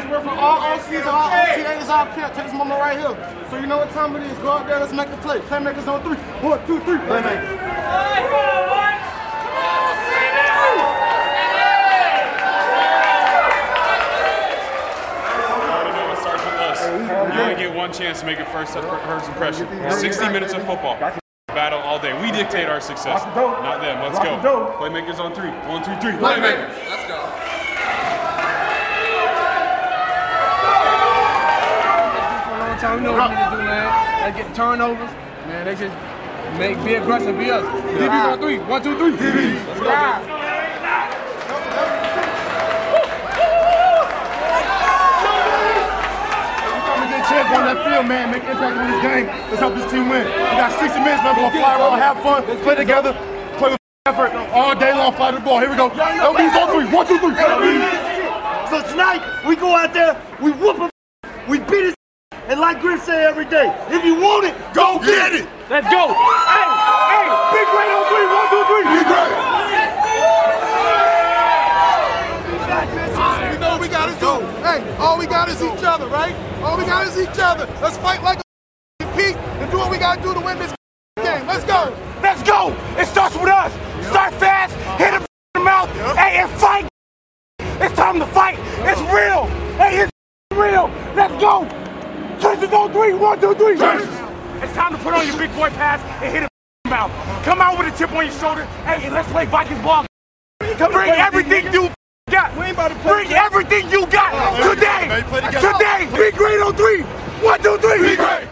we're from all OCs, all OTAs, all camp. Take this moment right here. So you know what time it is. Go out there, let's make a play. Playmakers on 3. 1, 2, 3. Playmakers. You only get one chance to make it first impression. 60 minutes of football. Battle all day. We dictate our success, not them. Let's go. Playmakers on 3. 1, 2, 3. Playmakers. Let's go. For a long time, we know what we need to do, man. They get turnovers, man. They just be aggressive, be us. DBs on 3. 1, 2, 3. DBs. Let's go. Chance on that field, man, make impact on this game. Let's help this team win. We got 60 minutes, man. We're gonna fly around, have fun, play together, play with effort all day long, fly the ball. Here we go. LB's on 3. 1, 2, 3. So tonight, we go out there, we whoop him, we beat his, and like Griff say every day, if you want it, go get it. Let's go. Hey, Big Ray on 3. 1, 2, 3. Big Ray. We know we gotta do. Hey, all we got is each other, right? All we got is each other. Let's fight like a Pete and do what we gotta do to win this game. Let's go. Let's go. It starts with us. Start fast, hit him in the mouth, hey, and fight. It's time to fight. It's real. Hey, it's real. Let's go. Churches on 3. 1, 2, 3. Churches. It's time to put on your big boy pass and hit him in the mouth. Come out with a chip on your shoulder. Hey, and let's play Vikings ball. Bring everything you got. Bring everything you got today. Today. Big Ray on 3. 1, 2, 3. Big Ray.